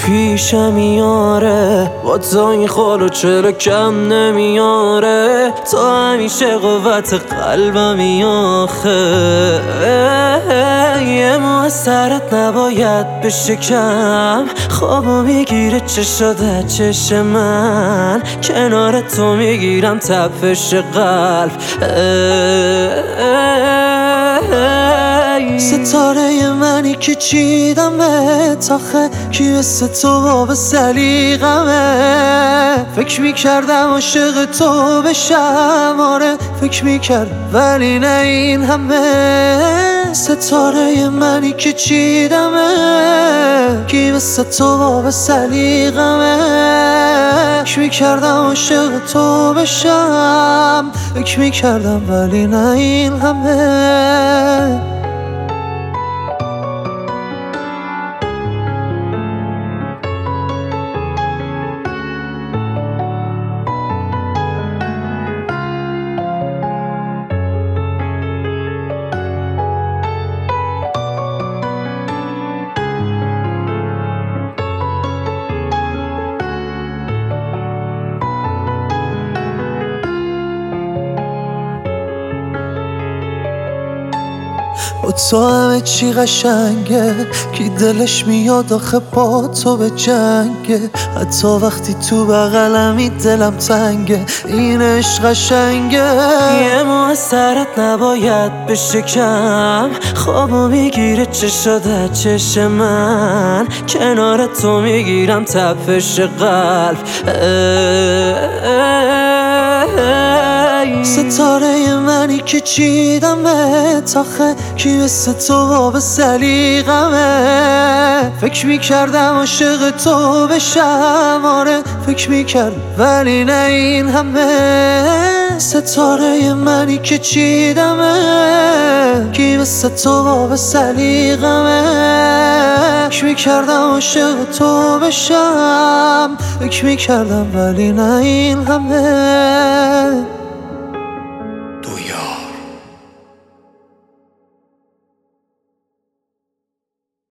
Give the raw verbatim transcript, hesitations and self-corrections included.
پیشم میاره با تو این خالو چرا کم نمیاره تو همیشه قوت قلبمی آخه یه مو از سرت نباید بشه کم خوابو میگیره چه شده چش من کنار تو میگیرم تپش قلب ستاره منی که چیدمت آخه کی مثل تو باب سلیقمه فکر میکردم عاشق تو بشم آره فکر میکرد ولی نه این همه ستاره منی که چیدمت کی مثل تو باب سلیقمه فکر میکردم عاشق تو بشم فکر میکردم ولی نه این همه با تو همه چی قشنگه کی دلش میاد آخه با تو به جنگه حتی وقتی تو بغلمی دلم تنگه این عشق قشنگه یه مو از سرت نباید بشه کم خوابو میگیره چه شده چش من کنار تو میگیرم تپش قلب ستاره منی که چیدمت آخه کی مثل تو باب سلیقمه فکر میکردم عاشق تو بشم آره فکر میکرد ولی نه این همه ستاره منی که چیدمت کی مثل تو باب سلیقمه فکر میکردم عاشق تو بشم فکر میکردم ولی نه این همه